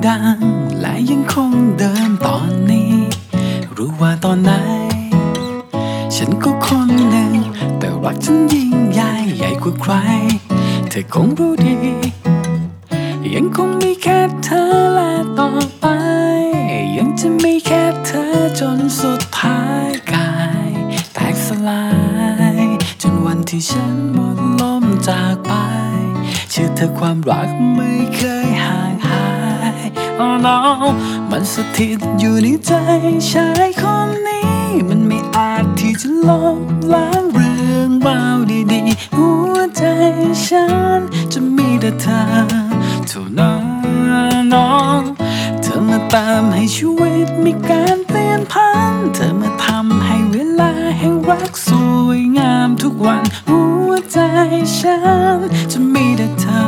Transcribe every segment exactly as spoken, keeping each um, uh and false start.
ดังและยังคงเดิมตอนนี้รู้ว่าตอนไหนฉันก็คนหนึ่งแต่รักฉันยิ่งใหญ่ใหญ่กว่าใครเธอคงรู้ดียังคงมีแค่เธอและต่อไปยังจะมีแค่เธอจนสุดท้ายกายแตกสลายจนวันที่ฉันหมดลมจากไปเชื่อเธอความรักไม่เคยห่างหาย Oh no มันสถิตอยู่ในใจชายคนนี้มันไม่อาจที่จะลบล้างเรื่องราวดีๆหัวใจฉันจะมีแต่เธอเท่านั้นเธอมาตามให้ชีวิตมีการเปลี่ยนผันเธอมาทำให้เวลาแห่งรักสวยงามทุกวันหัวใจฉันจะมีแต่เธอ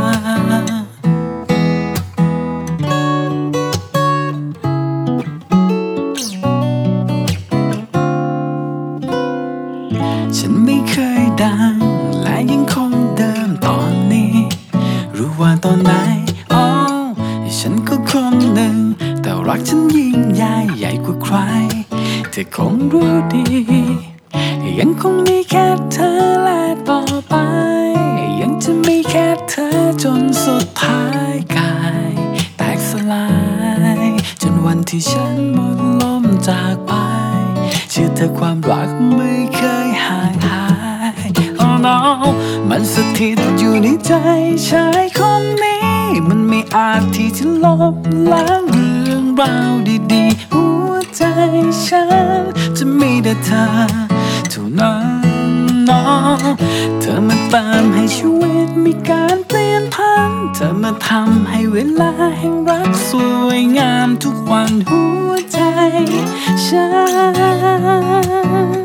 ฉันไม่เคยดังและยังคงเดิมตอนนี้รู้ว่าตอนไหนอ๋อฉันก็คนหนึ่งแต่รักฉันยิ่งใหญ่ใหญ่กว่าใครเธอคงรู้ดียังคงมีแค่เธอและต่อไปยังจะมีแค่เธอจนสุดท้ายกายแตกสลายจนวันที่ฉันหมดลมจากไปเชื่อเธอความรักไม่เคยห่างหาย Oh no มันสถิตอยู่ในใจชายคนนี้มันไม่อาจที่จะลบล้างเรื่องราวดีๆหัวใจฉันจะมีแต่เธอเท่านั้นเธอมาตามให้ชีวิตมีการเปลี่ยนผันเธอมาทำให้เวลาแห่งรักสวยงามทุกวันหัวใจฉัน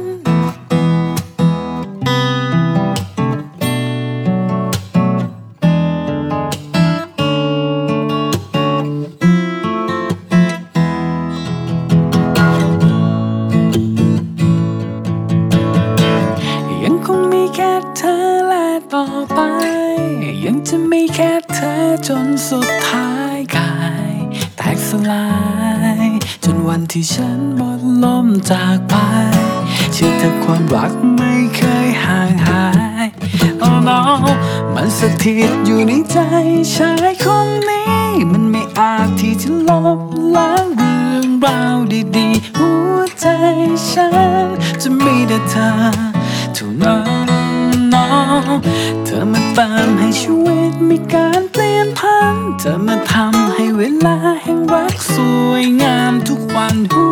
ยังคงมีแค่เธอและต่อไปยังจะมีแค่เธอจนสุดท้ายกายแตกสลายจนวันที่ฉันหมดลมจากไปเชื่อเธอความรักไม่เคยห่างหาย Oh no มันสถิตอยู่ในใจชายคนนี้มันไม่อาจที่จะลบล้างเรื่องราวดีๆหัวใจฉันจะมีแต่เธอเท่านั้นเธอมาตามให้ชีวิตมีการเปลี่ยนผันเธอมาทำให้เวลาแห่งรักสวยงามทุกวันหั